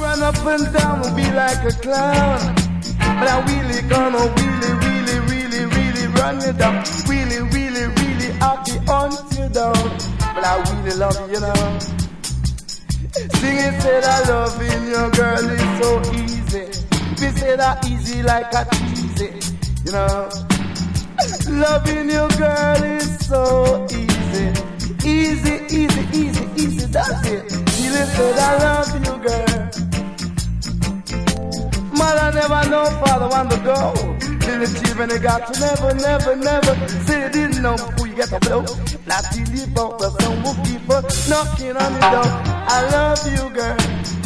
run up and down and be like a clown. But I really gonna really run you down. Really I'll be on you down. But I really love you, you know. Singing said I loving your girl is so easy. Me say that easy like a cheesy, you know. Loving your girl is so easy. Easy, that's it. Feeling said I love you, girl. Mother never know, father want to go. Little children they got to never say they didn't know who you get to blow. Not till you bought the some people knocking on the door. I love you, girl.